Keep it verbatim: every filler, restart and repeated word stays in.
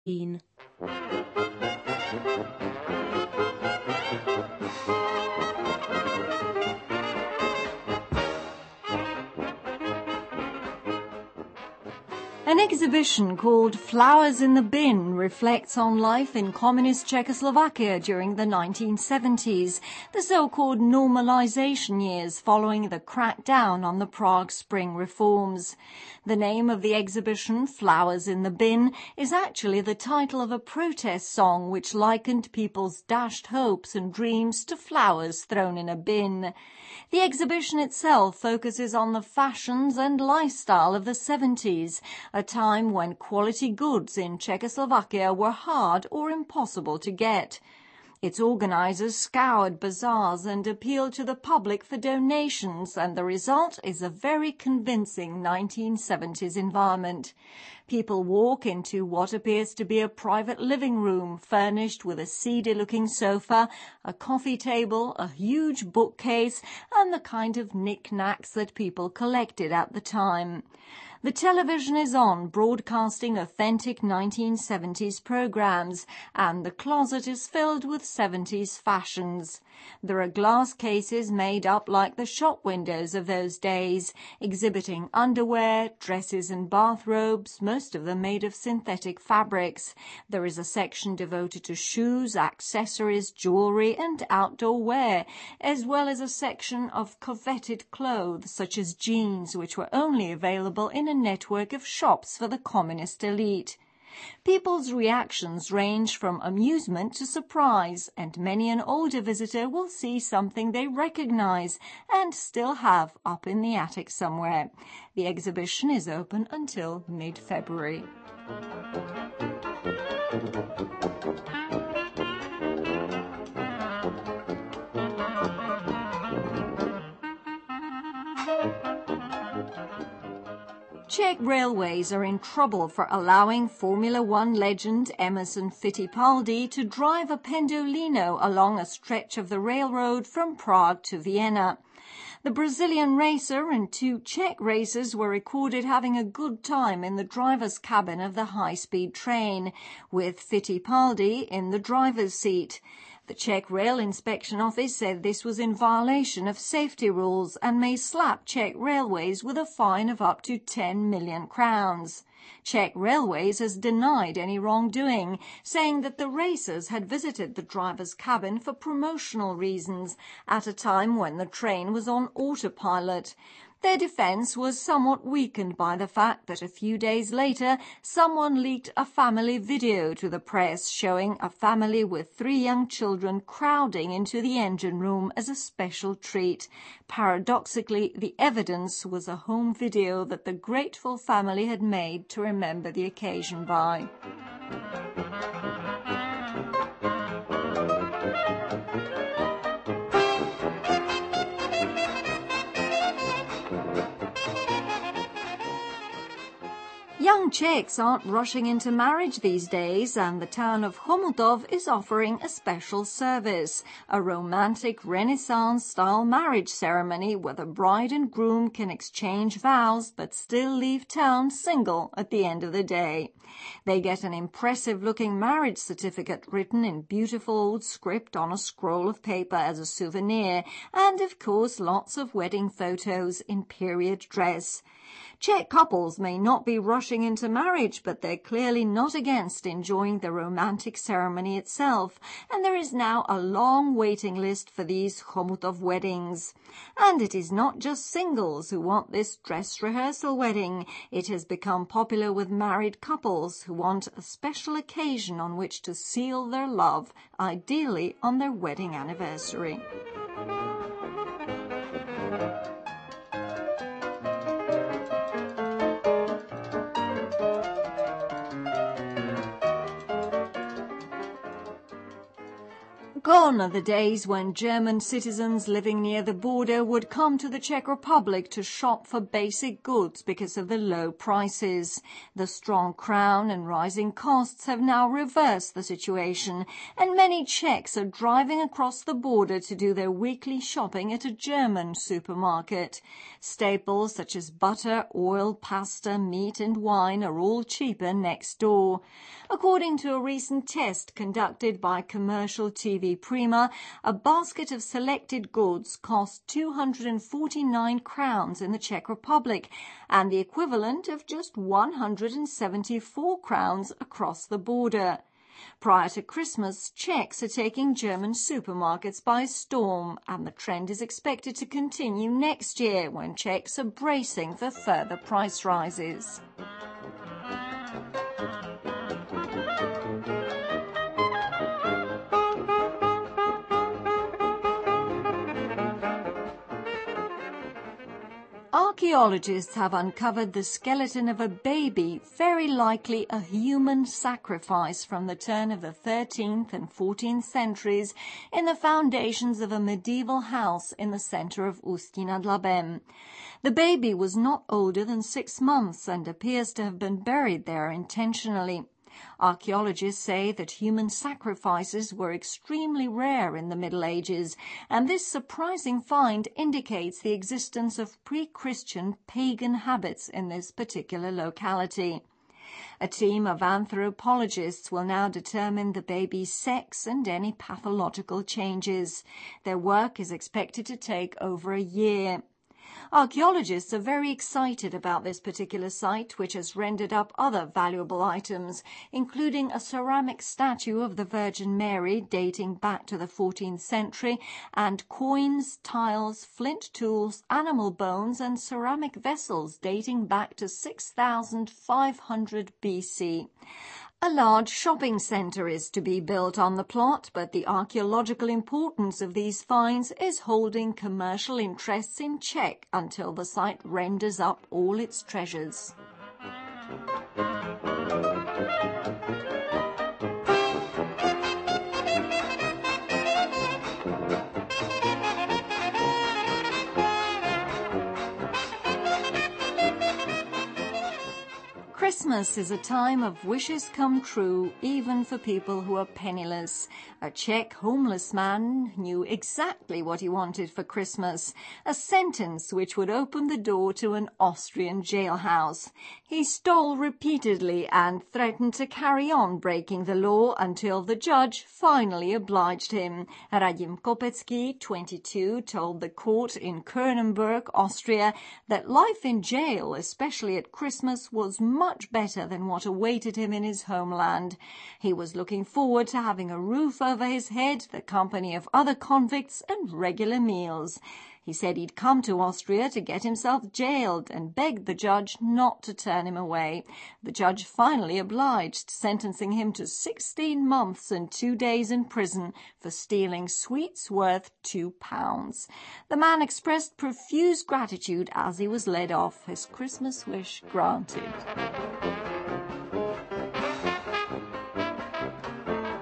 An exhibition called Flowers in the Bin reflects on life in communist Czechoslovakia during the nineteen seventies, the so-called normalization years following the crackdown on the Prague Spring reforms. The name of the exhibition, Flowers in the Bin, is actually the title of a protest song which likened people's dashed hopes and dreams to flowers thrown in a bin. The exhibition itself focuses on the fashions and lifestyle of the seventies, a time when quality goods in Czechoslovakia were hard or impossible to get. Its organizers scoured bazaars and appealed to the public for donations, and the result is a very convincing nineteen seventies environment. People walk into what appears to be a private living room furnished with a seedy-looking sofa, a coffee table, a huge bookcase, and the kind of knick-knacks that people collected at the time. The television is on, broadcasting authentic nineteen seventies programs, and the closet is filled with seventies fashions. There are glass cases made up like the shop windows of those days, exhibiting underwear, dresses and bathrobes, most of them made of synthetic fabrics. There is a section devoted to shoes, accessories, jewelry and outdoor wear, as well as a section of coveted clothes such as jeans, which were only available in a network of shops for the communist elite. People's reactions range from amusement to surprise, and many an older visitor will see something they recognize and still have up in the attic somewhere. The exhibition is open until mid-February. Czech Railways are in trouble for allowing Formula One legend Emerson Fittipaldi to drive a Pendolino along a stretch of the railroad from Prague to Vienna. The Brazilian racer and two Czech racers were recorded having a good time in the driver's cabin of the high-speed train, with Fittipaldi in the driver's seat. The Czech Rail Inspection Office said this was in violation of safety rules and may slap Czech Railways with a fine of up to ten million crowns. Czech Railways has denied any wrongdoing, saying that the racers had visited the driver's cabin for promotional reasons at a time when the train was on autopilot. Their defense was somewhat weakened by the fact that a few days later someone leaked a family video to the press showing a family with three young children crowding into the engine room as a special treat. Paradoxically, the evidence was a home video that the grateful family had made to remember the occasion by. Young Czechs aren't rushing into marriage these days, and the town of Chomutov is offering a special service, a romantic Renaissance-style marriage ceremony where the bride and groom can exchange vows but still leave town single at the end of the day. They get an impressive-looking marriage certificate written in beautiful old script on a scroll of paper as a souvenir, and of course lots of wedding photos in period dress. Czech couples may not be rushing into marriage, but they're clearly not against enjoying the romantic ceremony itself, and there is now a long waiting list for these Chomutov weddings. And it is not just singles who want this dress rehearsal wedding. It has become popular with married couples who want a special occasion on which to seal their love, ideally on their wedding anniversary. Gone are the days when German citizens living near the border would come to the Czech Republic to shop for basic goods because of the low prices. The strong crown and rising costs have now reversed the situation, and many Czechs are driving across the border to do their weekly shopping at a German supermarket. Staples such as butter, oil, pasta, meat and wine are all cheaper next door. According to a recent test conducted by commercial T V Prima, a basket of selected goods cost two hundred forty-nine crowns in the Czech Republic and the equivalent of just one hundred seventy-four crowns across the border. Prior to Christmas, Czechs are taking German supermarkets by storm, and the trend is expected to continue next year when Czechs are bracing for further price rises. Archaeologists have uncovered the skeleton of a baby, very likely a human sacrifice from the turn of the thirteenth and fourteenth centuries, in the foundations of a medieval house in the centre of Ústí nad Labem. The baby was not older than six months and appears to have been buried there intentionally. Archaeologists say that human sacrifices were extremely rare in the Middle Ages, and this surprising find indicates the existence of pre-Christian pagan habits in this particular locality. A team of anthropologists will now determine the baby's sex and any pathological changes. Their work is expected to take over a year. Archaeologists are very excited about this particular site, which has rendered up other valuable items, including a ceramic statue of the Virgin Mary dating back to the fourteenth century, and coins, tiles, flint tools, animal bones and ceramic vessels dating back to six thousand five hundred B C. A large shopping centre is to be built on the plot, but the archaeological importance of these finds is holding commercial interests in check until the site renders up all its treasures. Christmas is a time of wishes come true, even for people who are penniless. A Czech homeless man knew exactly what he wanted for Christmas, a sentence which would open the door to an Austrian jailhouse. He stole repeatedly and threatened to carry on breaking the law until the judge finally obliged him. Radim Kopecký, twenty-two, told the court in Kernenberg, Austria, that life in jail, especially at Christmas, was much better than what awaited him in his homeland. He was looking forward to having a roof over his head, the company of other convicts and regular meals. He said he'd come to Austria to get himself jailed and begged the judge not to turn him away. The judge finally obliged, sentencing him to sixteen months and two days in prison for stealing sweets worth two pounds. The man expressed profuse gratitude as he was led off, his Christmas wish granted.